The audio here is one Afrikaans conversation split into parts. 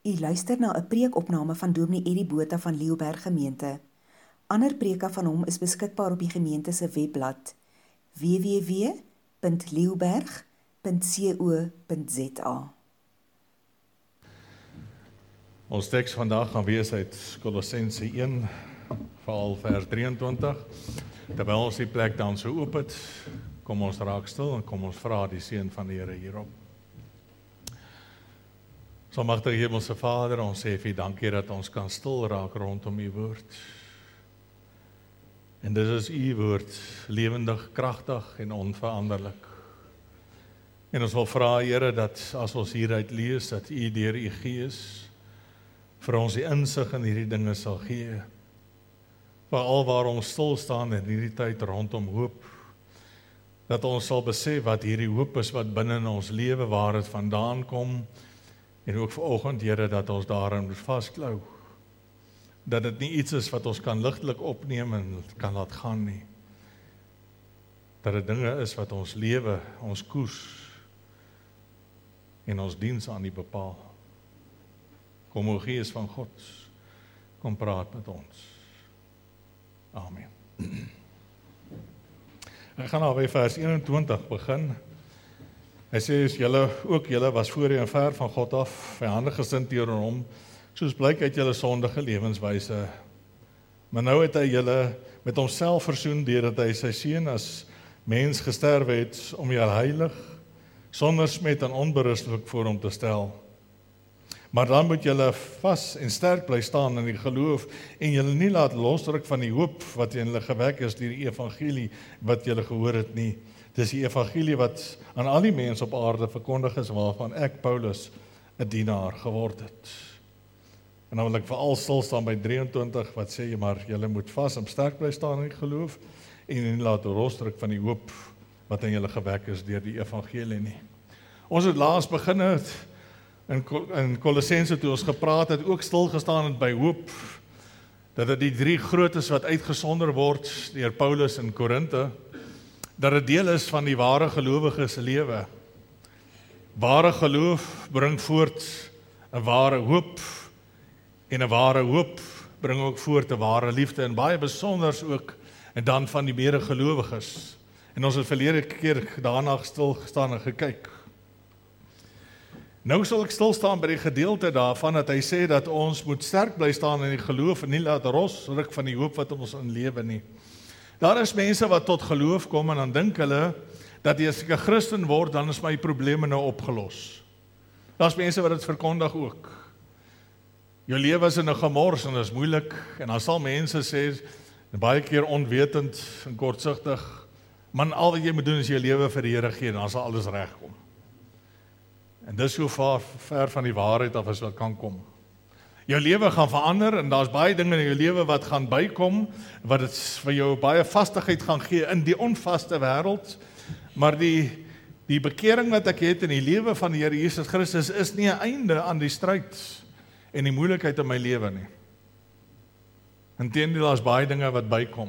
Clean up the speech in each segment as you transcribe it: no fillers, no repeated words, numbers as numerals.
U luister na 'n preekopname van Dominee Eddie Botha van Leeuberg Gemeente. Ander preke van hom is beskikbaar op die gemeente se webblad www.leeuberg.co.za. Ons teks vandag gaan wees uit Kolossense 1, veral vers 23. Terwyl ons die plek dan so oop het, kom ons raak stil en kom ons vra die seën van die Here hierop. Almagtige Hemelse Vader, ons sê vir U dankie dat ons kan stil raak rondom U woord. En dit is U woord, lewendig, kragtig en onveranderlik. En ons wil vra, Here, dat as ons hieruit lees, dat U deur U Gees vir ons die insig in hierdie dinge sal gee. Veral waar ons stil staan in hierdie tyd rondom hoop, dat ons sal besef wat hierdie hoop is wat binne in ons lewe, waar dit vandaan kom, en ook vanoggend, Here, dat ons daarin moet vasklou. Dat dit nie iets is wat ons kan ligtelik opneem en kan laat gaan nie. Dat dit dinge is wat ons lewe, ons koers en ons diens aan U bepaal. Kom o Gees van God, kom praat met ons. Amen. Ek gaan nou by vers 21 begin. Hy sê, julle was voorheen ver van God af, vyhandig gesind teenoor hom, soos blyk uit julle sondige lewenswyse. Maar nou het hy julle met homself versoen, deurdat hy sy seun as mens gesterwe het, om julle heilig, sonder smet en onberustelik voor hom te stel. Maar dan moet julle vas en sterk bly staan in die geloof, en julle nie laat losruk van die hoop, wat in julle gewek is deur die evangelie, wat julle gehoor het nie. Dis die evangelie wat aan al die mense op aarde verkondig is, waarvan ek, Paulus, 'n dienaar geword het. En dan wil ek veral stil staan by 23, wat sê, maar julle moet vas en sterk bly staan in die geloof, en nie laat losruk van die hoop, wat in julle gewek is deur die evangelie nie. Ons het laas begin in Kolossense, toe ons gepraat het, ook stilgestaan het by hoop, dat dit die 3 grootes wat uitgesonder word deur Paulus in Korinthe, dat dit deel is van die ware gelowige se lewe. Ware geloof bring voort 'n ware hoop, en 'n ware hoop bring ook voort 'n ware liefde, en baie besonders ook, en dan van die medegelowiges. En ons het verlede keer daarna stilgestaan en gekyk. Nou sal ek stilstaan by die gedeelte daarvan, dat hy sê dat ons moet sterk bly staan in die geloof, en nie laat losruk van die hoop wat ons in lewe nie. Daar is mense wat tot geloof kom en dan dink hulle dat as ek 'n Christen word, dan is my probleme nou opgelos. Daar's mense wat dit verkondig ook. Jou lewe is in 'n gemors en dit is moeilik, en dan sal mense sê, baie keer onwetend en kortsigtig, man, al wat jy moet doen is jou lewe vir die Here gee, en dan sal alles regkom. En dis so ver van die waarheid af as wat kan kom. Jou lewe gaan verander, en daar's baie dinge in jou lewe wat gaan bykom, wat dit vir jou baie vastigheid gaan gee in die onvaste wêreld, maar die bekering wat ek het in die lewe van die Here Jesus Christus is nie 'n einde aan die stryd en die moeilikheid in my lewe nie. Inteendeel, daar's baie dinge wat bykom.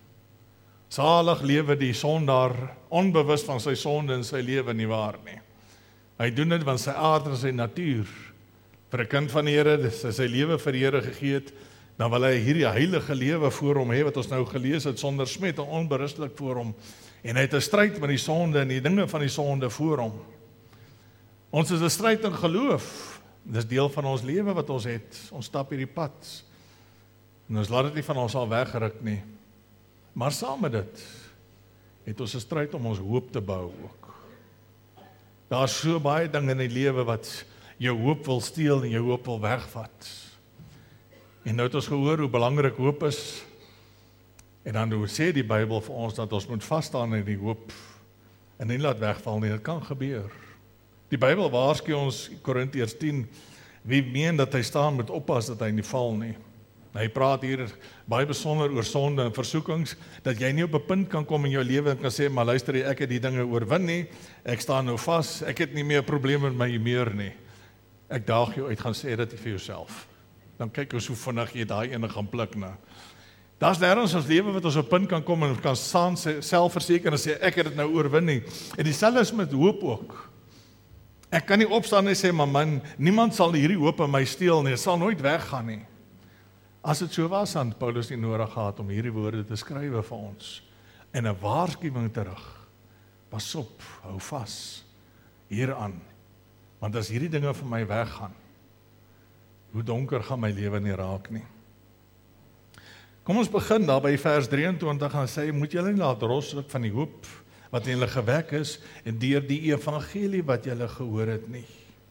Salig lewe die sondaar onbewus van sy sonde in sy lewe, nie waar nie. Hy doen dit van sy aard en sy natuur. Vir 'n kind van die Here, as hy sy lewe vir die Here gegee het, dan wil hy hierdie heilige lewe voor hom hê, wat ons nou gelees het, sonder smet en onberustelik voor hom. En hy het 'n stryd met die sonde en die dinge van die sonde voor hom. Ons is 'n stryd in geloof. Dis deel van ons lewe wat ons het. Ons stap hierdie pad. En ons laat dit nie van ons al weggeruk nie. Maar saam met dit het ons 'n stryd om ons hoop te bou ook. Daar's so baie dinge in die lewe wat jou hoop wil steel en jou hoop wil wegvat. En nou het ons gehoor hoe belangrik hoop is. En dan sê die Bybel vir ons dat ons moet vasstaan in die hoop en nie laat wegval nie. Dit kan gebeur. Die Bybel waarsku ons, Korintiërs 10, wie meen dat hy staan moet oppas dat hy nie val nie. Hy praat hier baie besonder oor sonde en versoekings, dat jy nie op 'n punt kan kom in jou lewe en kan sê, maar luister, ek het die dinge oorwin nie, ek staan nou vas, ek het nie meer probleme met my humeur nie. Ek daag jou uit, gaan sê dit vir jouself. Dan kyk ons hoe vinnig jy daai ene gaan pluk na. Daar's nêrens ons lewe wat ons op 'n punt kan kom en kan self verseker en sê, ek het dit nou oorwin nie. En dieselfde is met hoop ook. Ek kan nie opstaan en sê, maar man, niemand sal hierdie hoop in my steel nie, dit sal nooit weggaan nie. As dit so was, dan Paulus nie nodig gehad om hierdie woorde te skrywe vir ons, en 'n waarskuwing terug. Pas op, hou vas hieraan, want as hierdie dinge vir my weggaan, hoe donker gaan my lewe nie raak nie. Kom ons begin daar by vers 23 en sê, moet julle nie laat roslik van die hoop wat in julle gewek is en deur die evangelie wat julle gehoor het nie.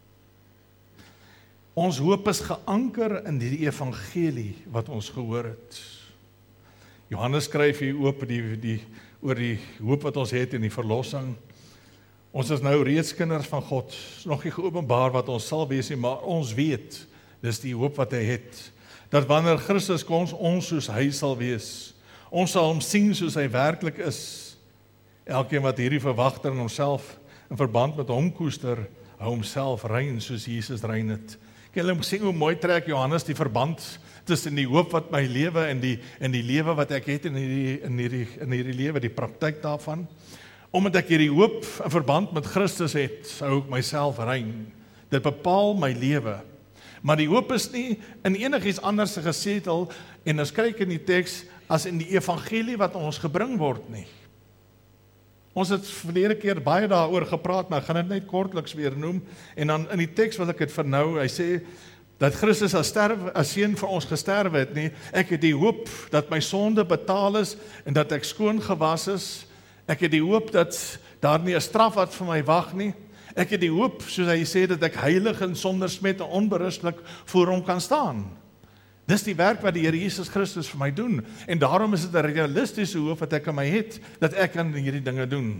Ons hoop is geanker in die evangelie wat ons gehoor het. Johannes skryf hier oor die hoop wat ons het in die verlossing. Ons is nou reeds kinders van God, nog nie geopenbaar wat ons sal wees nie, maar ons weet, dis die hoop wat hy het, dat wanneer Christus kom, ons soos hy sal wees. Ons sal hom sien soos hy werklik is. Elkeen wat hierdie verwagting in homself in verband met hom koester, hou homself rein soos Jesus rein het. Julle sien hoe mooi trek Johannes die verband tussen die hoop wat my lewe en die lewe wat ek het in hierdie lewe, die praktyk daarvan. Omdat ek hierdie hoop in verband met Christus het, hou ek myself rein. Dit bepaal my lewe. Maar die hoop is nie in enigiets anders gesetel, en ons kyk in die teks, as in die evangelie wat ons gebring word nie. Ons het verlede keer baie daaroor gepraat, maar ek gaan dit net kortliks weer noem, en dan in die teks wil ek dit vernou, hy sê, dat Christus as seun vir ons gesterwe het nie, ek het die hoop dat my sonde betaal is, en dat ek skoon gewas is, ek het die hoop dat daar nie 'n straf wat vir my wag nie, ek het die hoop, soos hy sê, dat ek heilig en sonder smet en onberustig voor hom kan staan. Dis die werk wat die Here Jesus Christus vir my doen, en daarom is dit 'n realistiese hoop wat ek in my het, dat ek kan hierdie dinge doen.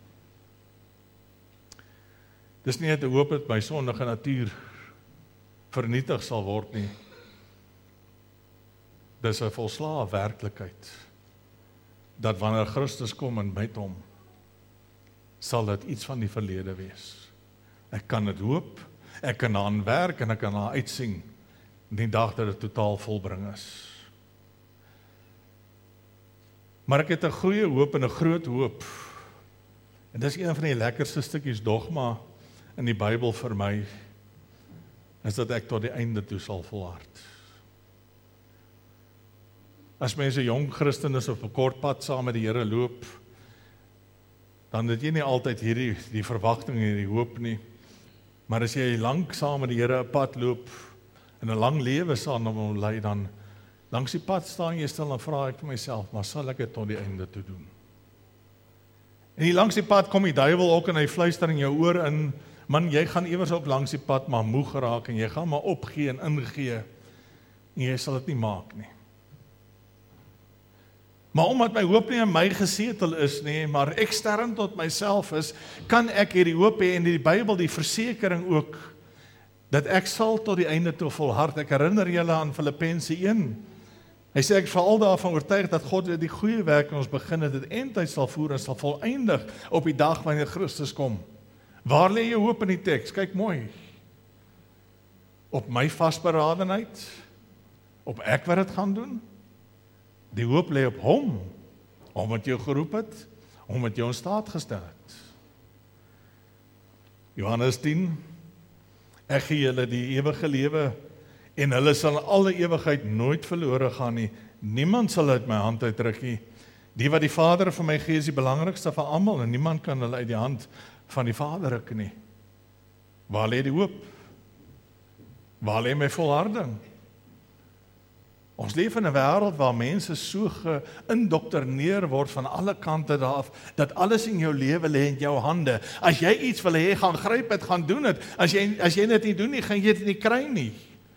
Dis nie net 'n hoop dat my sondige natuur vernietig sal word nie. Dis 'n volslae werklikheid, dat wanneer Christus kom en met hom, sal dit iets van die verlede wees. Ek kan dit hoop, ek kan daaraan werk en ek kan daar uitsien, die dag dat dit totaal volbring is. Maar ek het 'n goeie hoop en 'n groot hoop, en dis een van die lekkerste stukkies dogma in die Bybel vir my, is dat ek tot die einde toe sal volhard. As mense jong Christen is op 'n kort pad saam met die Here loop, dan het jy nie altyd die verwagting en die hoop nie. Maar as jy lank saam met die Here 'n pad loop, en 'n lang lewe saam met hom lei, dan langs die pad staan jy stil en vra ek vir myself, maar sal ek dit tot die einde toe doen? En hier langs die pad kom die duiwel ook en hy fluister in jou oor in, man, jy gaan iewers op langs die pad maar moeg geraak, en jy gaan maar opgee en ingee, en jy sal dit nie maak nie. Maar omdat my hoop nie in my gesetel is nie, maar ekstern tot myself is, kan ek hierdie hoop hê, en die Bybel die versekering ook, dat ek sal tot die einde toe volhard. Ek herinner julle aan Filippense 1. Hy sê, ek is veral daarvan oortuig dat God die goeie werk in ons begin het, dit eindtyd sal voer en sal voleindig op die dag wanneer Christus kom. Waar lê jou hoop in die teks? Kyk mooi. Op my vasberadenheid? Op ek wat dit gaan doen? Die hoop lê op hom, omdat jou geroep het, omdat jou in staat gestel het. Johannes 10, ek gee julle die ewige lewe, en hulle sal in alle ewigheid nooit verlore gaan nie. Niemand sal uit my hand uitruk nie. Die wat die Vader vir my gee is die belangrikste van almal, en niemand kan hulle uit die hand van die Vader ruk nie. Waar lê die hoop? Waar lê my volharding? Ons leef in 'n wêreld waar mense so geïndoktrineer word van alle kante daaraf, dat alles in jou lewe lê in jou hande. As jy iets wil hê, gaan gryp dit, gaan doen dit. As jy dit nie doen nie, gaan jy dit nie kry nie.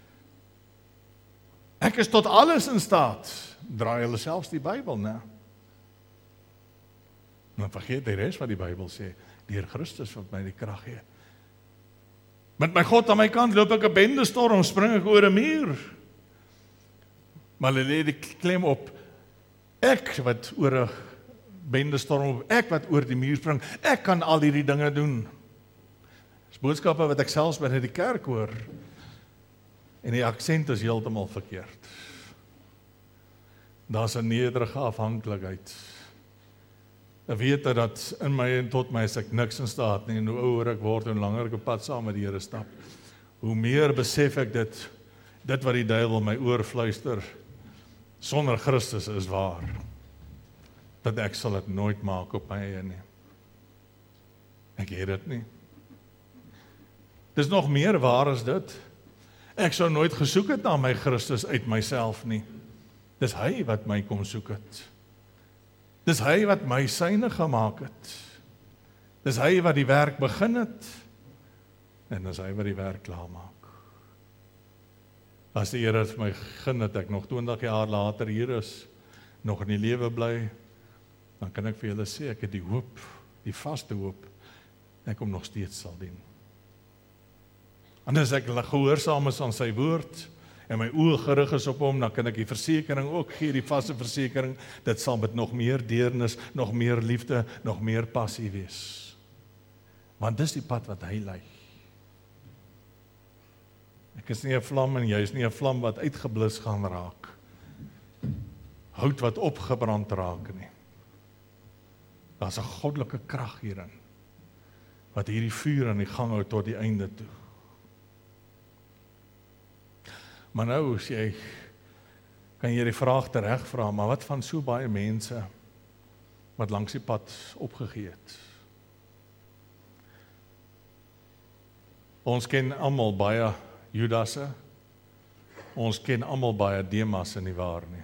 Ek is tot alles in staat. Draai hulle selfs die Bybel, né? Dan vergeet die res wat die Bybel sê. Deur Christus wat my die krag gee. Met my God aan my kant loop ek 'n bendestorm, spring ek oor 'n muur. Maar hulle lê die klem op, ek wat oor 'n bendestorm, ek wat oor die muur spring, ek kan al hierdie dinge doen. Dis boodskappe wat ek selfs binne die kerk hoor, en die aksent is heeltemal verkeerd. Daar's 'n nederige afhanklikheid. Ek weet dat in my en tot my is ek niks in staat nie, en hoe ouer ek word, en hoe langer ek op pad saam met die Here stap, hoe meer besef ek dit wat die duiwel my oor fluister, sonder Christus is waar, dat ek sal dit nooit maak op my eie nie. Ek het dit nie. Dis nog meer waar as dit. Ek sou nooit gesoek het na my Christus uit myself nie. Dis hy wat my kom soek het. Dis hy wat my syne gemaak het. Dis hy wat die werk begin het. En dis hy wat die werk klaar maak. As die Here vir my gun dat ek nog 20 jaar later hier is, nog in die lewe bly, dan kan ek vir julle sê, ek het die hoop, die vaste hoop, ek hom nog steeds sal dien. En as ek gehoorsaam is aan sy woord, en my oë gerig is op hom, dan kan ek die versekering ook gee, die vaste versekering, dit sal met nog meer deernis, nog meer liefde, nog meer passie wees. Want dis die pad wat hy lei. Ek is nie 'n vlam en jy is nie 'n vlam wat uitgeblus gaan raak. Hout wat opgebrand raak nie. Daar's 'n goddelike krag hierin, wat hierdie vuur aan die gang hou tot die einde toe. Maar nou, kan jy die vraag teregvra, maar wat van so baie mense, wat langs die pad opgegee het? Ons ken almal baie Judasse, ons ken almal baie Demasse nie waar nie.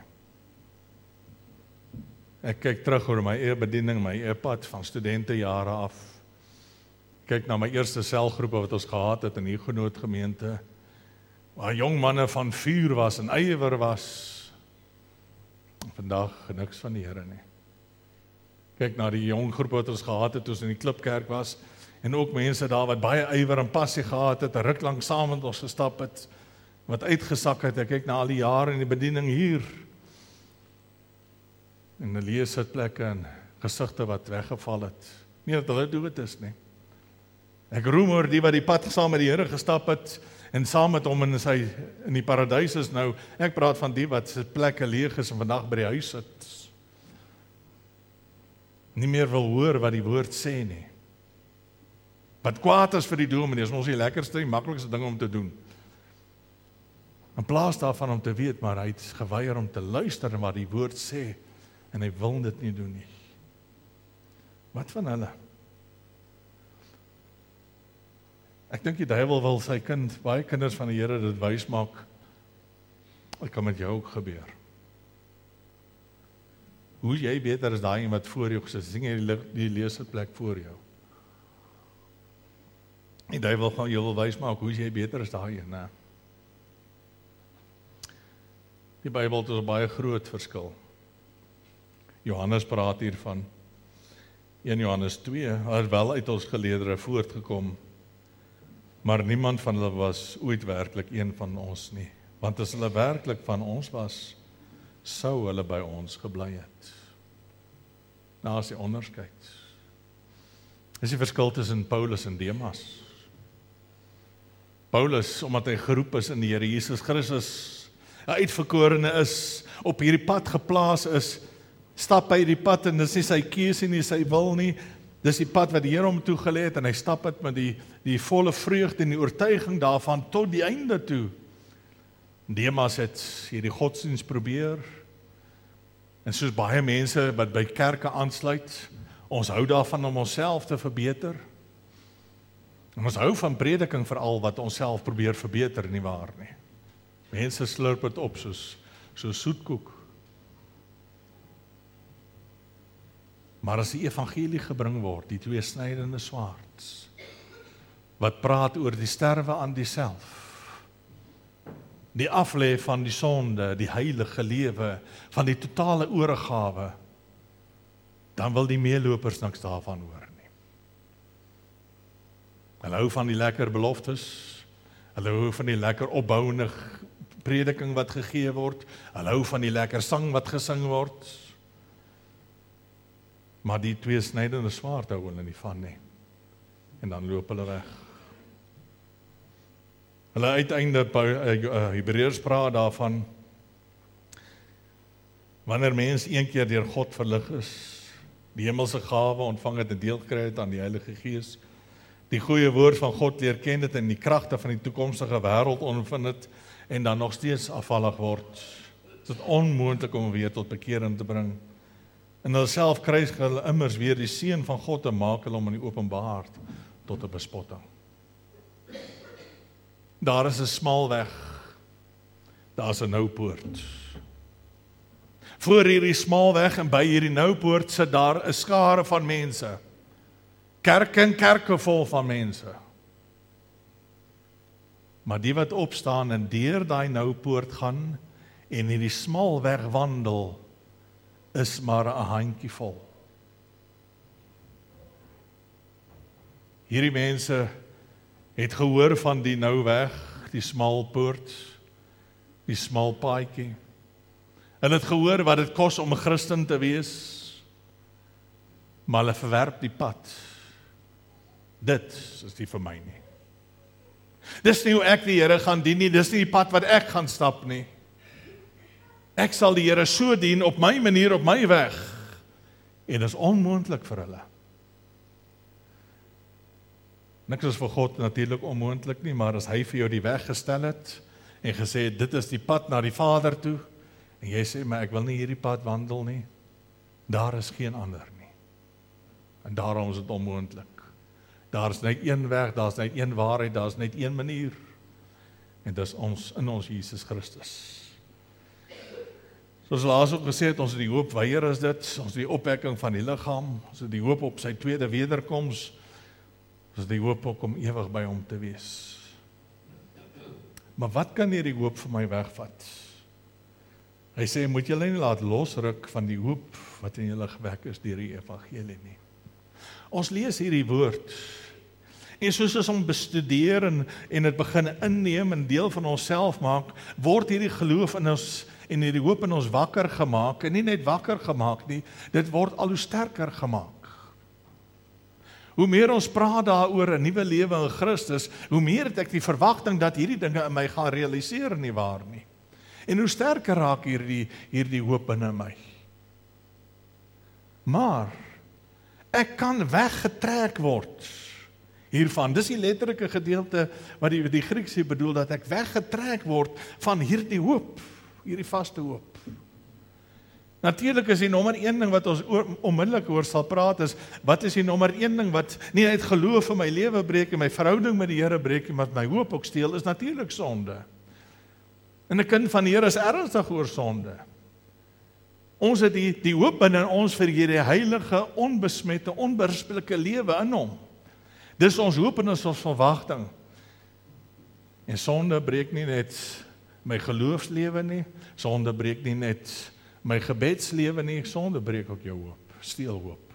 Ek kyk terug oor my eie bediening, my eie pad van studentejare af. Kyk na my eerste selgroepe wat ons gehad het in die Huguenot gemeente, waar jong manne van vuur was en ywer was. Vandag niks van die Here nie. Kyk na die jong groep wat ons gehad het toe ons in die Klipkerk was, en ook mense daar wat baie ywer en passie gehad het, 'n ruk lank saam met ons gestap het, wat uitgesak het. Ek kyk na al die jare in die bediening hier, en die leesitplekke en gesigte wat weggeval het. Nie dat hulle dood is nie. Ek roem oor die wat die pad saam met die Here gestap het, en saam met hom in die paradys is nou. Ek praat van die wat se plekke leeg is en vandag by die huis sit. Nie meer wil hoor wat die woord sê nie. Wat kwaad is vir die dominee, is ons die lekkerste en maklikste ding om te doen. In plaas daarvan om te weet, maar hy het geweier om te luister na wat die woord sê, en hy wil dit nie doen nie. Wat van hulle? Ek dink die duiwel wil sy baie kinders van die Here dit wys maak, dit kan met jou ook gebeur. Hoe jy beter as daai wat voor jou gesit, sien jy die leesplek voor jou. Die duiwel gaan jou wil wys maak, hoe jy beter as daai een, né? Die Bybel het 'n baie groot verskil. Johannes praat hiervan, 1 Johannes 2, hy het wel uit ons geleerdere voortgekom, maar niemand van hulle was ooit werklik een van ons nie. Want as hulle werklik van ons was, sou hulle by ons gebly het. Nou as jy onderskeid. Dis die verskil tussen Paulus en Demas. Paulus, omdat hy geroep is in die Here Jesus Christus, 'n uitverkorene is, op hierdie pad geplaas is, stap hy die pad en dis nie sy keuse nie, sy wil nie, dis die pad wat die Here hom toegelê het en hy stap dit met die volle vreugde en die oortuiging daarvan tot die einde toe. Demas het hierdie godsdienst probeer, en soos baie mense wat by kerke aansluit, ons hou daarvan om onsself te verbeter. En ons hou van prediking veral wat onsself probeer verbeter, nie waar nie. Mense slurp dit op soos soetkoek. Maar as die evangelie gebring word, die tweesnydende swaard, wat praat oor die sterwe aan diself, die aflê van die sonde, die heilige lewe, van die totale oorgawe, dan wil die meelopers niks daarvan hoor nie. Hulle hou van die lekker beloftes, hulle hou van die lekker opbouende prediking wat gegee word, hulle hou van die lekker sang wat gesing word, maar die tweesnydende swaard hou hulle nie van nie. En dan loop hulle weg. Hulle uiteinde, Hebreërs praat daarvan, wanneer mens een keer deur God verlig is, die hemelse gawe ontvang het en deel gekry het aan die Heilige Gees, die goeie woord van God leer ken het en die kragte van die toekomstige wêreld ondervind het en dan nog steeds afvallig word. Dit is onmoontlik om weer tot bekering te bring. En hulle self kry hulle immers weer die seun van God te maak hulle om in die openbaar tot 'n bespotting. Daar is 'n smal weg. Daar is 'n nou poort. Voor hierdie smal weg en by hierdie nou poort sit daar 'n skare van mense. Kerke en kerke vol van mense. Maar die wat opstaan en deur daai nou poort gaan en hierdie smal weg wandel, is maar 'n handjievol. Hierdie mense het gehoor van die nou weg, die smal poort, die smal paadjie. Hulle het gehoor wat dit kos om 'n Christen te wees, maar hulle verwerp die pad. Dit is nie vir my nie. Dis nie hoe ek die Here gaan dien nie, dis nie die pad wat ek gaan stap nie. Ek sal die Here so dien op my manier, op my weg. En dit is onmoontlik vir hulle. Niks is vir God natuurlik onmoontlik nie, maar as hy vir jou die weg gestel het en gesê het, dit is die pad na die Vader toe, en jy sê, maar ek wil nie hierdie pad wandel nie, daar is geen ander nie. En daarom is dit onmoontlik. Daar is net een weg, daar is net een waarheid, daar is net een manier. En dis ons in ons Jesus Christus. Soos laas ook gesê het, ons het die hoop weier is dit, ons het die opwekking van die liggaam, ons het die hoop op sy tweede wederkoms, ons het die hoop ook om ewig by hom te wees. Maar wat kan hierdie hoop vir my wegvat? Hy sê, moet julle nie laat losruk van die hoop wat in julle gewek is deur die evangelie nie. Ons lees hierdie woord, en soos ons hom bestudeer en dit begin inneem en deel van onsself maak, word hierdie geloof in ons en hierdie hoop in ons wakker gemaak, en nie net wakker gemaak nie, dit word al hoe sterker gemaak. Hoe meer ons praat daaroor 'n nuwe lewe in Christus, hoe meer het ek die verwagting dat hierdie dinge in my gaan realiseer, nie waar nie. En hoe sterker raak hierdie hoop binne my. Maar ek kan weggetrek word hiervan. Dis die letterlike gedeelte wat die Grieks hier bedoel, dat ek weggetrek word van hierdie hoop, hierdie vaste hoop. Natuurlik is die nommer 1 ding wat ons onmiddellik oor sal praat is, wat is die nommer 1 ding wat nie net geloof in my lewe breek en my verhouding met die Here breek, maar my hoop ook steel, is natuurlik sonde. En 'n kind van die Here is ernstig oor sonde. Ons het die hoop binne ons vir hierdie heilige, onbesmette, onberispelike lewe in hom. Dis ons hoop en ons verwagting. En sonde breek nie net my geloofslewe nie, sonde breek nie net my gebedslewe nie, sonde breek ook jou hoop, steel hoop.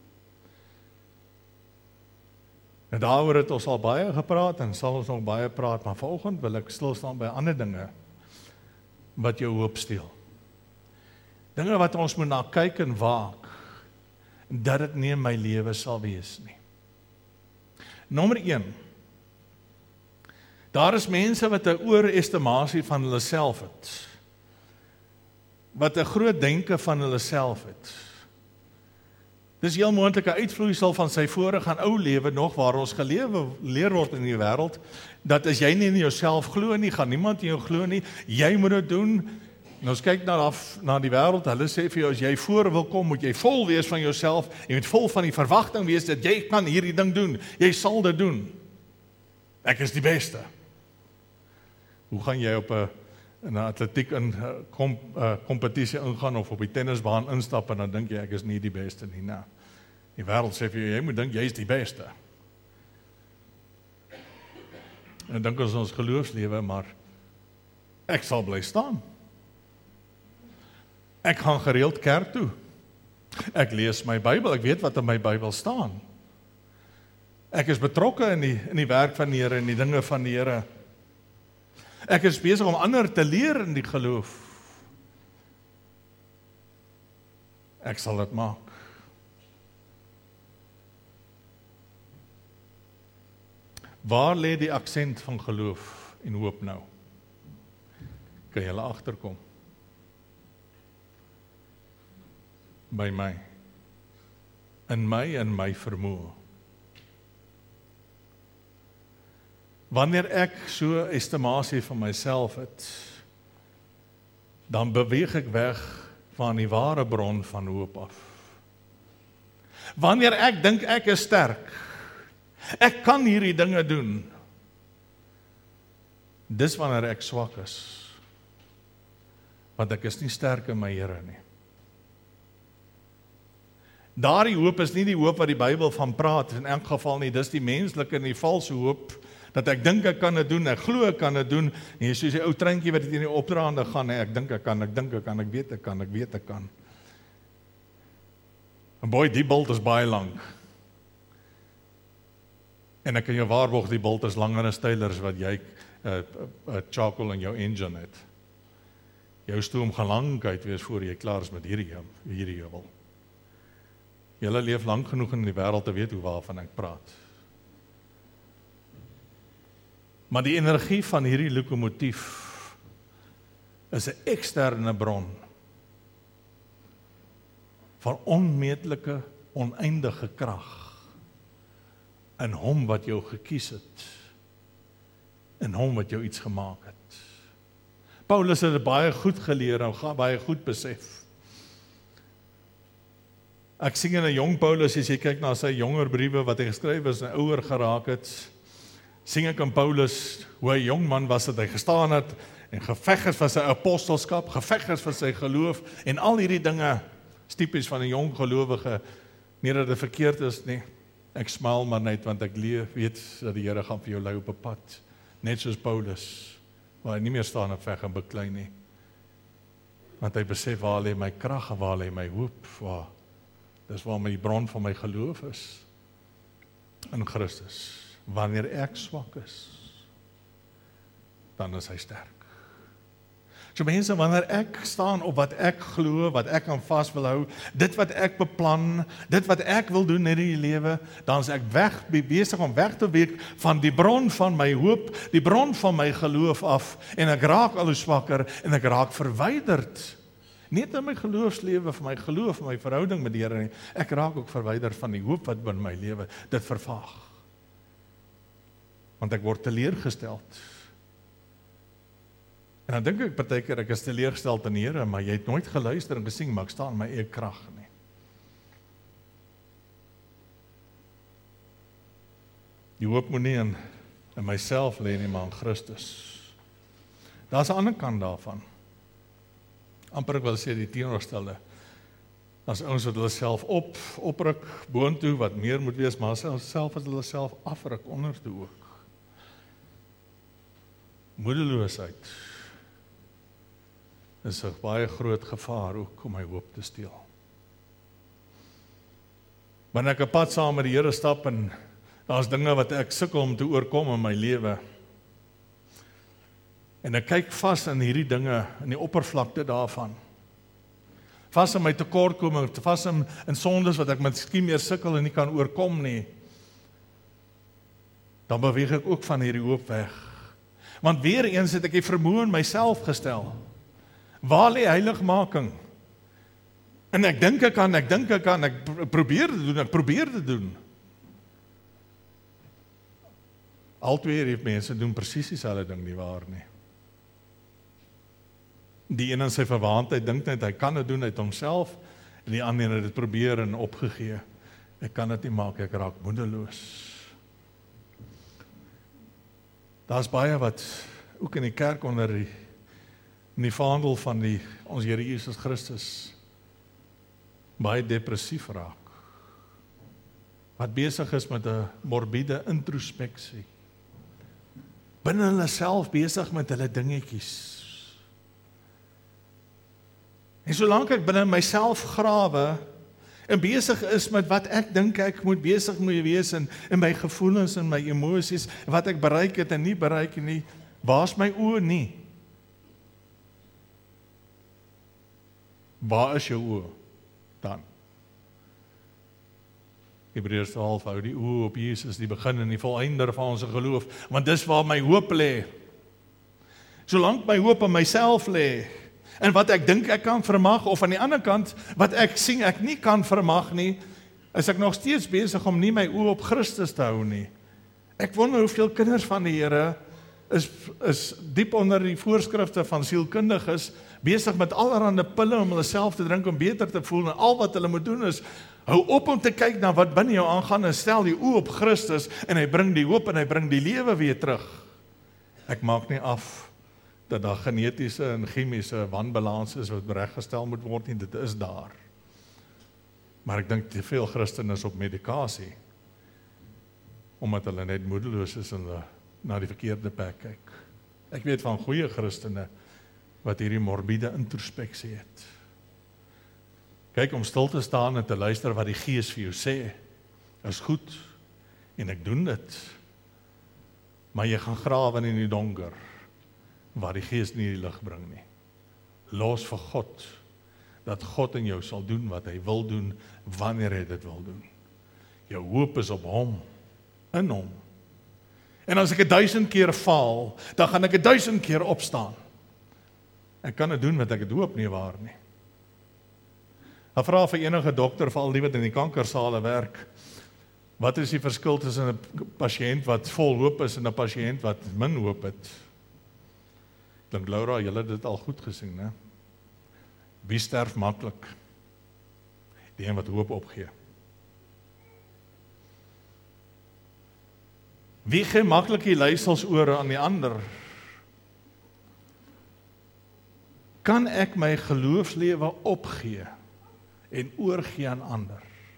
En daaroor het ons al baie gepraat en sal ons nog baie praat, maar vanoggend wil ek stil staan by ander dinge wat jou hoop steel. Dinge wat ons moet na kyk en waak, dat dit nie in my lewe sal wees nie. Nommer 1. Daar is mense wat 'n oorestimasie van hulle self het. Wat 'n groot denke van hulle self het. Dis heel moontlik 'n uitvloeisel van sy vorige en ou lewe nog, waar ons geleer word in die wêreld, dat as jy nie in jouself glo nie, gaan niemand in jou glo nie, jy moet dit doen. En ons kyk na die wêreld, hulle sê vir jou, as jy voor wil kom, moet jy vol wees van jouself, jy moet vol van die verwagting wees, dat jy kan hierdie ding doen, jy sal dit doen. Ek is die beste. Hoe gaan jy op 'n atletiek kompetisie ingaan, of op die tennisbaan instap, en dan dink jy, ek is nie die beste nie. Nou, die wêreld sê vir jou, jy moet dink, jy is die beste. En dink ons geloofslewe, maar ek sal bly staan. Ek gaan gereeld kerk toe. Ek lees my Bybel, ek weet wat in my Bybel staan. Ek is betrokke in die werk van die Here en die dinge van die Here. Ek is besig om ander te leer in die geloof. Ek sal dit maak. Waar lê die aksent van geloof en hoop nou? Kan julle agterkom? By my. in my vermoë. Wanneer ek so 'n estimasie van myself het, dan beweeg ek weg van die ware bron van hoop af. Wanneer ek dink ek is sterk, ek kan hierdie dinge doen, dis wanneer ek swak is, want ek is nie sterk in my Here nie. Daardie hoop is nie die hoop wat die Bybel van praat, in elk geval nie, dis die menslike en die valse hoop, dat ek dink ek kan dit doen, ek glo ek kan dit doen, en jy soos die ou treintjie wat in die opdraande gaan, ek dink ek kan, ek weet ek kan. En boy, die bult is baie lank. En ek kan jou waarborg, die bult is langer as stylers wat jy charcoal in jou engine het. Jou stoom gaan lank uit wees voor jy klaar is met hierdie jubel. Julle leef lank genoeg in die wêreld te weet hoe waarvan ek praat. Maar die energie van hierdie lokomotief is 'n eksterne bron van onmeetlike, oneindige krag in hom wat jou gekies het, in hom wat jou iets gemaak het. Paulus het dit baie goed geleer en baie goed besef. Ek sien in 'n jong Paulus, as jy kyk na sy jonger briewe wat hy geskryf het, en ouer geraak het, sien ek in Paulus, hoe hy jong man was, dat hy gestaan het, en geveg het vir sy apostelskap, geveg het vir sy geloof, en al hierdie dinge, is typies van 'n jong gelowige, nie dat dit verkeerd is nie, ek smile maar net, want ek weet dat die Here gaan vir jou lei op 'n pad, net soos Paulus, waar hy nie meer staan en veg en beklei nie, want hy besef, waar lê my krag, en waar lê my hoop, dis waar my bron van my geloof is, in Christus. Wanneer ek swak is, dan is hy sterk. So mense, wanneer ek staan op wat ek glo, wat ek aan vas wil hou, dit wat ek beplan, dit wat ek wil doen in die lewe, dan is ek besig om weg te week van die bron van my hoop, die bron van my geloof af, en ek raak al hoe swakker, en ek raak verwyderd. Nie in my geloofslewe, van my geloof, van my verhouding met die Here nie, ek raak ook verwyderd van die hoop wat in my lewe, dit vervaag. Want ek word teleurgesteld. En dan dink ek partykeer, ek is teleurgesteld in die Here, maar jy het nooit geluister en gesien, maar ek staan in my eie krag nie. Die hoop moet nie in myself lê nie, maar in Christus. Daar's 'n ander kant daarvan. Amper ek wil sê die teenoorgestelde. As ouens wat hulle self opruk, boontoe, wat meer moet wees, maar self as hulle self afruk, ondertoe ook. Moedeloosheid is 'n baie groot gevaar ook om my hoop te steel. Wanneer ek 'n pad saam met die Here stap en daar's dinge wat ek sukkel om te oorkom in my lewe, en ek kyk vas in hierdie dinge, in die oppervlakte daarvan, vas in my tekortkoming, vas in sondes wat ek miskien meer sukkel en nie kan oorkom nie, dan beweeg ek ook van hierdie hoop weg. Want weer eens het ek die vermoë in myself gestel. Waar lê heiligmaking? En ek dink ek kan, ek probeer te doen. Al twee hierdie mense doen presies dieselfde ding, nie waar nie. Die een in sy verwaandheid dink net, hy kan dit doen uit homself, en die ander het dit probeer en opgegee. Ek kan dit nie maak, ek raak moedeloos. Daar's baie wat, ook in die kerk onder die vaandel van ons Here Jesus Christus, baie depressief raak. Wat besig is met 'n morbiede introspeksie. Binne hulle self besig met hulle dingetjies. En solank ek binne myself grawe, en besig is met wat ek dink ek moet besig wees, en my gevoelens en my emosies, wat ek bereik het en nie bereik nie, waar's my oë nie? Waar is jou oë dan? Hebreërs 12 hou die oë op Jesus, die begin en die volëinder van ons geloof, want dis waar my hoop lê. Solank my hoop in myself lê, en wat ek dink ek kan vermag, of aan die ander kant, wat ek sien ek nie kan vermag nie, is ek nog steeds besig om nie my oë op Christus te hou nie. Ek wonder hoeveel kinders van die Here is diep onder die voorskrifte van sielkundiges, besig met allerlei pille om hulle self te drink om beter te voel, en al wat hulle moet doen is, hou op om te kyk na wat binne jou aangaan, en stel die oë op Christus, en hy bring die hoop, en hy bring die lewe weer terug. Ek maak nie af dat daar genetiese en chemiese wanbalans is wat reggestel moet word nie, dit is daar. Maar ek dink te veel Christene is op medikasie, omdat hulle net moedeloos is en na die verkeerde plek kyk. Ek weet van goeie Christene wat hierdie morbiede introspeksie het. Kyk, om stil te staan en te luister wat die Gees vir jou sê, is goed, en ek doen dit. Maar jy gaan grawe in die donker, waar die Gees nie die lig bring nie. Los vir God, dat God in jou sal doen wat hy wil doen, wanneer hy dit wil doen. Jou hoop is op hom, in hom. En as ek 1000 keer val, dan gaan ek 1000 keer opstaan. Ek kan dit doen wat ek het hoop nie waar nie. Dan vra vir enige dokter, vir al die wat in die kankersale werk, wat is die verskil tussen 'n pasiënt wat vol hoop is en 'n pasiënt wat min hoop het? Ek dink Laura, julle het dit al goed gesien, né? Wie sterf maklik? Die een wat hoop opgee. Wie gee maklik die luiselsoore aan die ander? Kan ek my geloofslewe opgee en oorgee aan ander?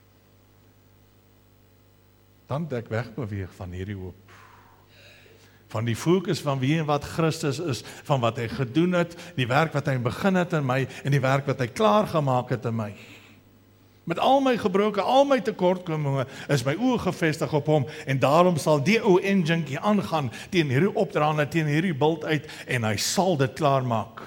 Dan het ek wegbeweeg van hierdie hoop. Van die fokus van wie en wat Christus is, van wat hy gedoen het, die werk wat hy begin het in my, en die werk wat hy klaar gemaak het in my. Met al my gebroke, al my tekortkominge, is my oë gefestig op hom, en daarom sal die ou enjinkie aangaan, teen hierdie opdraande, teen hierdie bult uit, en hy sal dit klaar maak.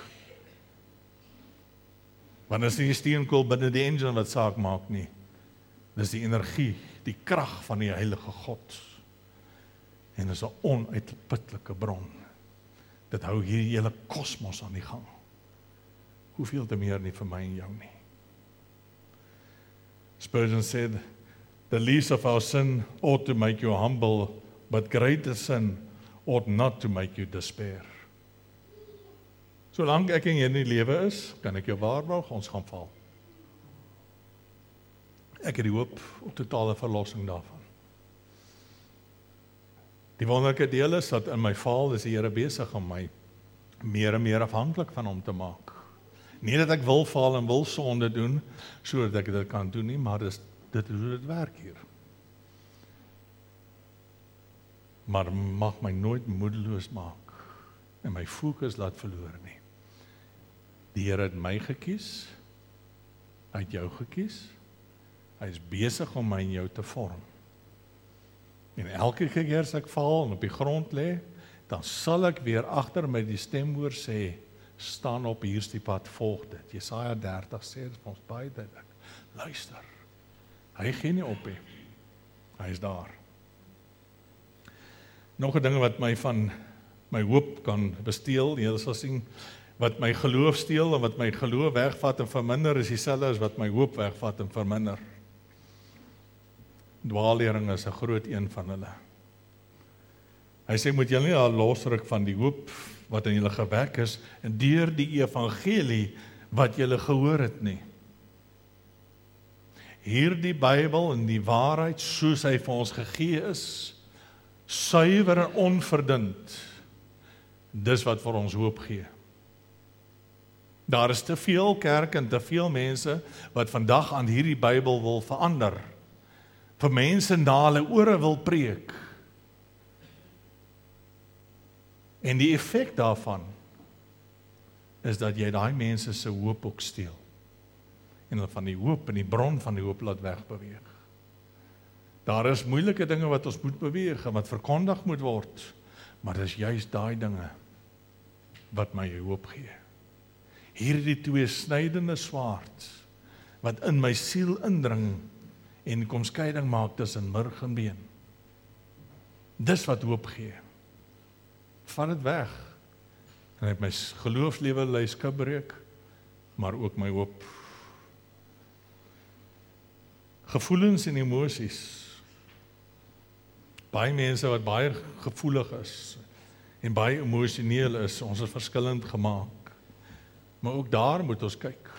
Want is nie die steenkool binne die engine wat saak maak nie. Dis die energie, die krag van die heilige God. En dis 'n onuitputlike bron. Dit hou hierdie hele kosmos aan die gang. Hoeveel te meer nie vir my en jou nie. Spurgeon said, the least of our sin ought to make you humble, but greater sin ought not to make you despair. Solank ek en jy in die lewe is, kan ek jou waarborg, ons gaan val. Ek het die hoop op totale verlossing daarvan. Die wonderlike deel is dat in my val is die Here besig om my meer en meer afhanklik van hom te maak. Nie dat ek wil val en wil sonde doen, sodat ek dit kan doen nie, maar dit is hoe dit werk hier. Maar mag my nooit moedeloos maak en my fokus laat verloor nie. Die Here het my gekies, hy het jou gekies, hy is besig om my en jou te vorm. En elke keer as ek val en op die grond lê, dan sal ek weer agter my die stem hoor sê, staan op, hier is die pad, volg dit. Jesaja 30 sê dit vir ons baie duidelik. Luister, hy gee nie op nie. Hy is daar. Nog 'n ding wat my van my hoop kan besteel, jy sal sien, wat my geloof steel en wat my geloof wegvat en verminder, is dieselfde as wat my hoop wegvat en verminder. Dwaallering is 'n groot een van hulle. Hy sê, moet julle nie al losruk van die hoop wat in julle gewek is, en deur die evangelie wat julle gehoor het nie. Hierdie Bybel en die waarheid, soos hy vir ons gegee is, suiwer en onverdund, dis wat vir ons hoop gee. Daar is te veel kerk en te veel mense wat vandag aan hierdie Bybel wil verander, vir mense na hulle ore wil preek. En die effek daarvan is dat jy daai mense se hoop ook steel. En hulle van die hoop en die bron van die hoop laat wegbeweeg. Daar is moeilike dinge wat ons moet beweeg en wat verkondig moet word, maar dis juist daai dinge wat my hoop gee. Hierdie twee snydende swaard wat in my siel indring en kom skeiding maak tussen murg en been. Dis wat hoop gee. Vat dit weg. En hy het my geloofslewe lei skibreek, maar ook my hoop. Gevoelens en emosies. Baie mense wat baie gevoelig is en baie emosioneel is, ons is verskillend gemaak. Maar ook daar moet ons kyk.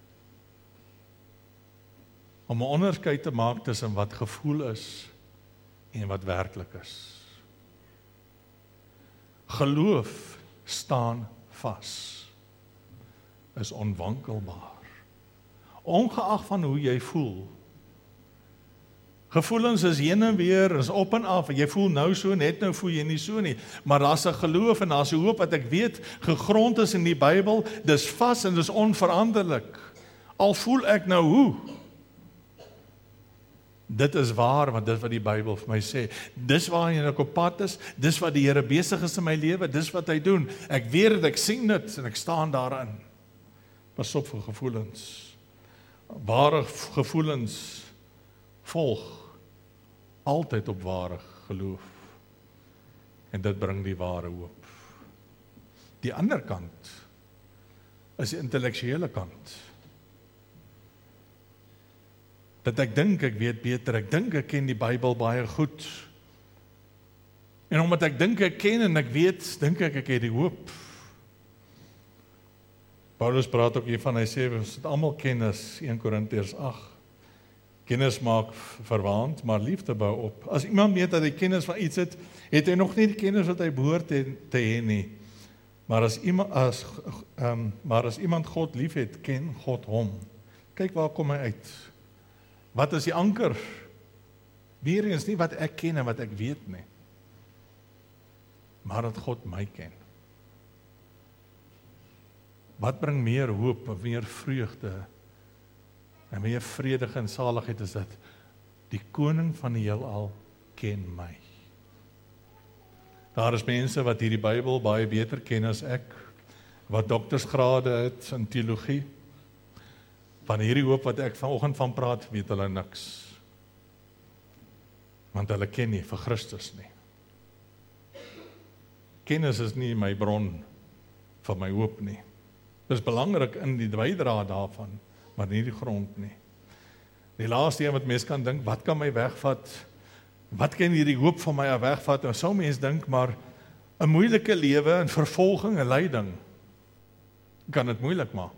Om 'n onderskeid te maak tussen wat gevoel is en wat werklik is. Geloof staan vas. Is onwankelbaar. Ongeag van hoe jy voel. Gevoelens is heen en weer, is op en af. Jy voel nou so, net nou voel jy nie so nie. Maar daar's 'n geloof en daar's 'n hoop wat ek weet gegrond is in die Bybel. Dis vas en dis onveranderlik. Al voel ek nou hoe. Dit is waar, want dit wat die Bybel vir my sê. Dis waarheen ek op pad is, dis wat die Here besig is in my lewe, dis wat hy doen. Ek weet dit, ek sien dit en ek staan daarin. Pas op vir gevoelens. Ware gevoelens volg altyd op ware geloof. En dit bring die ware hoop. Die ander kant is die intellektuele kant. Dat ek dink ek weet beter, ek dink ek ken die Bybel baie goed. En omdat ek dink ek ken en ek weet, dink ek het die hoop. Paulus praat ook hiervan, hy sê, ons het almal kennis, 1 Korintiërs 8. Kennis maak verwaand, maar liefde bou op. As iemand weet dat hy kennis van iets het, het hy nog nie die kennis wat hy behoort te hê nie. Maar as iemand God liefhet, ken God hom. Kyk waar kom hy uit. Wat is die anker? Weer eens nie wat ek ken en wat ek weet nie. Maar dat God my ken. Wat bring meer hoop en meer vreugde en meer vrede en saligheid is dit? Die koning van die heelal ken my. Daar is mense wat hierdie Bybel baie beter ken as ek, wat doktorsgrade het in teologie. Van hierdie hoop wat ek vanoggend van praat, weet hulle niks. Want hulle ken nie vir Christus nie. Kennis is nie my bron van my hoop nie. Dit is belangrik in die bydrae daarvan, maar nie die grond nie. Die laaste een wat mens kan dink, wat kan my wegvat? Wat kan hierdie hoop van my wegvat? En sou mens dink, maar 'n moeilike lewe en vervolging en lyding kan dit moeilik maak.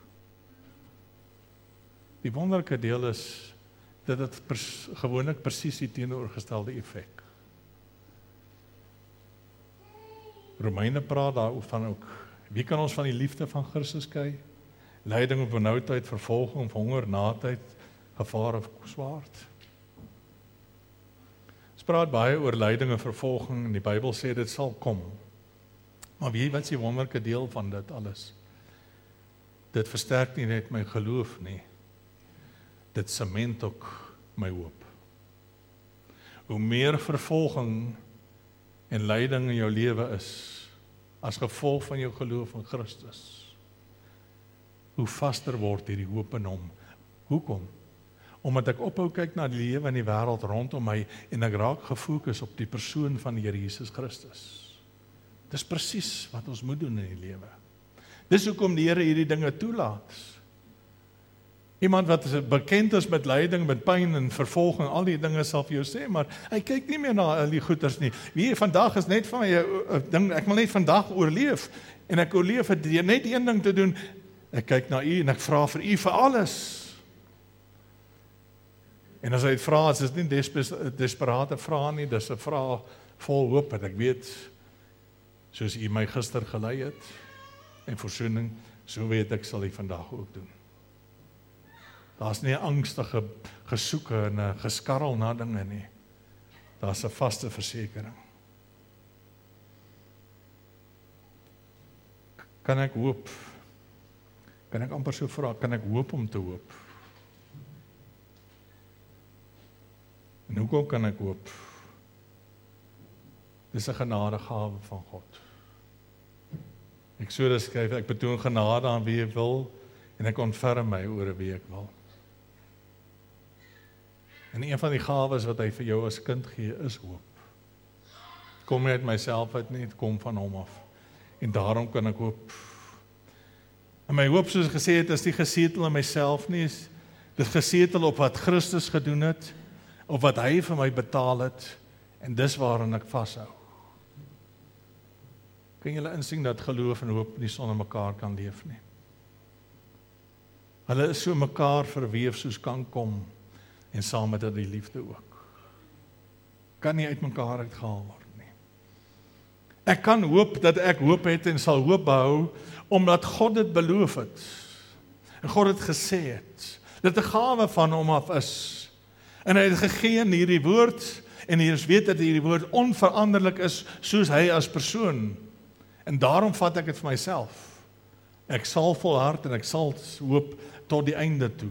Die wonderlike deel is dat dit gewoonlik presies die teenoorgestelde effek. Romeine praat daaroor ook. Wie kan ons van die liefde van Christus skei? Lyding of benoudheid, vervolging of honger, naadheid, gevaar of swaard. Ons praat baie oor lyding en vervolging en die Bybel sê dit sal kom. Maar weet jy wat is die wonderlike deel van dit alles? Dit versterk nie net my geloof nie. Dit sement ook my hoop. Hoe meer vervolging en lyding in jou lewe is, as gevolg van jou geloof in Christus, hoe vaster word hierdie hoop in hom. Hoekom? Omdat ek ophou kyk na die lewe in die wêreld rondom my en ek raak gefokus op die persoon van die Here Jesus Christus. Dis presies wat ons moet doen in die lewe. Dis hoekom die Here hierdie dinge toelaat. Iemand wat bekend is met lyding, met pyn en vervolging, al die dinge sal vir jou sê, maar hy kyk nie meer na al die goeders nie. Wie vandag is net van my ding, ek wil net vandag oorleef, en ek oorleef het net een ding te doen, ek kyk na u en ek vra vir u vir alles. En as hy het vra, is dit nie desperate vraag nie, dis 'n vraag vol hoop, en ek weet, soos u my gister gelei het, en versoening, so weet ek sal hy vandag ook doen. Daar's nie 'n angstige gesoeke en 'n geskarrel na dinge nie. Daar's 'n vaste versekering. Kan ek hoop? Kan ek amper so vra, kan ek hoop om te hoop? En hoekom kan ek hoop? Dis 'n genadegawe van God. Eksodus skryf, ek betoon genade aan wie ek wil, en ek ontferm my oor wie ek wil. En een van die gawes wat hy vir jou as kind gee, is hoop. Kom nie uit myself uit nie, dit kom van hom af. En daarom kan ek hoop. En my hoop, soos gesê het, is nie gesetel in myself nie, Dit gesetel op wat Christus gedoen het, op wat hy vir my betaal het, en dis waarin ek vashou. Kan julle insien dat geloof en hoop nie sonder mekaar kan leef nie? Hulle is so mekaar verweef soos kan kom, en saam met dit die liefde ook. Kan nie uit mekaar uitgehaal word nie. Ek kan hoop dat ek hoop het en sal hoop behou, omdat God dit beloof het. En God het gesê het, dat 'n gawe van hom af is. En hy het gegee in hierdie woord, en jy weet dat hierdie woord onveranderlik is, soos hy as persoon. En daarom vat ek dit vir myself. Ek sal volhard en ek sal hoop tot die einde toe.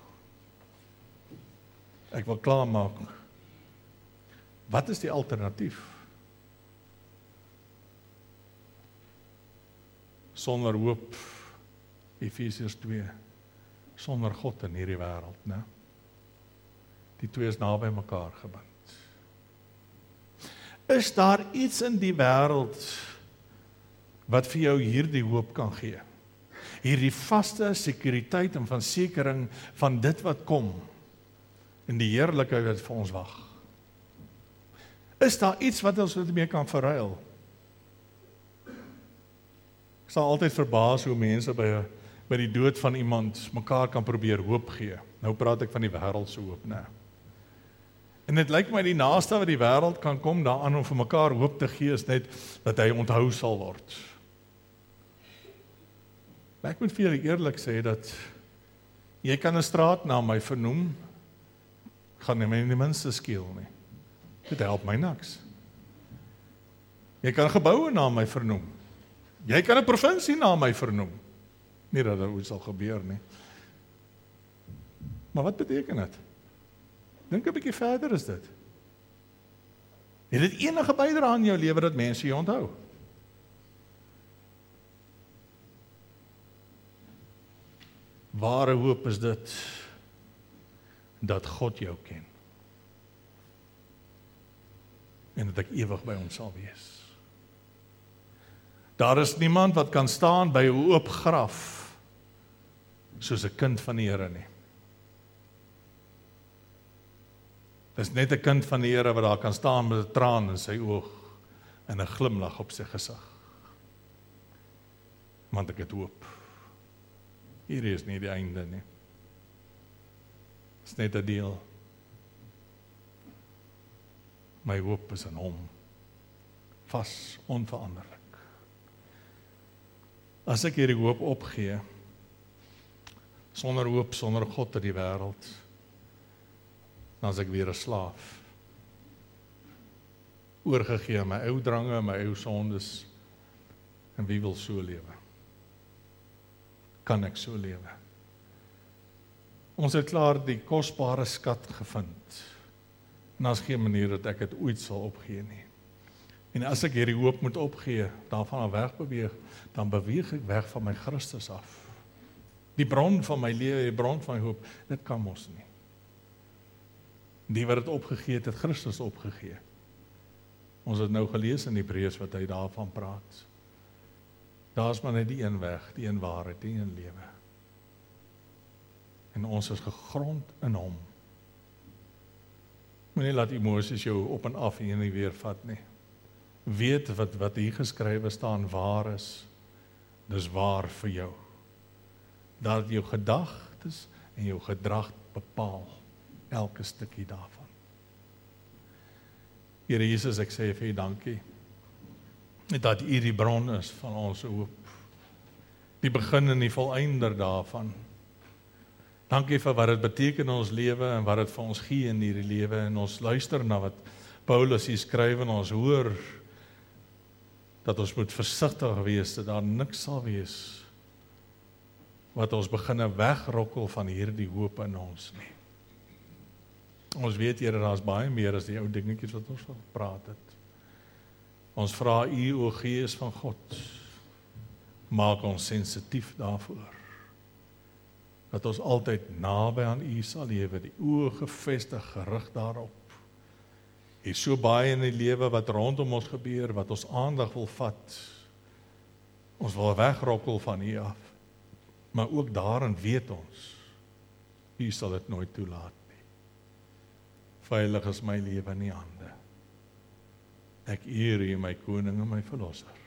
Ek wil klaarmaak. Wat is die alternatief? Sonder hoop, Efesiërs 2, sonder God in hierdie wêreld, né? Die twee is naby mekaar gebind. Is daar iets in die wêreld wat vir jou hierdie hoop kan gee? Hierdie vaste sekuriteit en versekering van dit wat kom en die heerlikheid wat vir ons wag. Is daar iets wat ons mee kan verruil? Ek sal altyd verbaas hoe mense by die dood van iemand mekaar kan probeer hoop gee. Nou praat ek van die wêreldse hoop, né? En dit lyk my die naaste wat die wêreld kan kom daaraan om vir mekaar hoop te gee is net dat hy onthou sal word. Maar ek moet vir julle eerlik sê dat jy kan 'n straat na my vernoem, gaan my nie die minste skeel nie. Dit help my niks. Jy kan geboue na my vernoem. Jy kan 'n provinsie na my vernoem. Nie dat dit ooit sal gebeur nie. Maar wat beteken dit? Dink 'n bietjie verder is dit. Het dit enige bydrae aan jou lewe dat mense jou onthou? Ware hoop is dit dat God jou ken. En dat ek ewig by hom sal wees. Daar is niemand wat kan staan by 'n oop graf soos 'n kind van die Here nie. Dis net 'n kind van die Here wat daar kan staan met 'n traan in sy oog en 'n glimlag op sy gesig. Want ek het hoop. Hier is nie die einde nie. Dis net 'n deel. My hoop is in hom. Vas, onveranderlik. As ek hierdie hoop opgee, sonder hoop, sonder God in die wêreld, dan is ek weer 'n slaaf. Oorgegee aan my ou drange, my ou sondes. En wie wil so lewe? Kan ek so lewe? Ons het klaar die kosbare skat gevind. En daar's geen manier dat ek dit ooit sal opgee nie. En as ek hierdie hoop moet opgee, daarvan af wegbeweeg, dan beweeg ek weg van my Christus af. Die bron van my lewe, die bron van my hoop, dit kan mos nie. Die wat het opgegee het, het Christus opgegee. Ons het nou gelees in Hebreërs wat hy daarvan praat. Daar's maar net die een weg, die een waarheid, die een lewe. En ons is gegrond in hom. Moenie laat emosies jou op en af en nie weer vat nie. Weet wat hier geskrywe staan waar is. Dis waar vir jou. Dat jou gedagtes en jou gedrag bepaal. Elke stukkie daarvan. Here Jesus, ek sê vir U dankie. Dat U die bron is van ons hoop. Die begin en die volëinder daarvan. Dankie vir wat dit beteken in ons lewe en wat dit vir ons gee in hierdie lewe. En ons luister na wat Paulus hier skryf en ons hoor dat ons moet versigtig wees, dat daar niks sal wees wat ons beginne wegrokkel van hierdie hoop in ons nie. Ons weet Here, daar's baie meer as die ou dingetjies wat ons van gepraat het. Ons vra U, o Gees van God, maak ons sensitief daarvoor. Dat ons altyd naby aan U sal lewe, die oë gefestig, gerig daarop. Hier is so baie in die lewe wat rondom ons gebeur, wat ons aandag wil vat. Ons wil wegrokkel van U af. Maar ook daarin weet ons, U sal dit nooit toelaat nie. Veilig is my lewe in U hande. Ek eer U, my koning en my verlosser.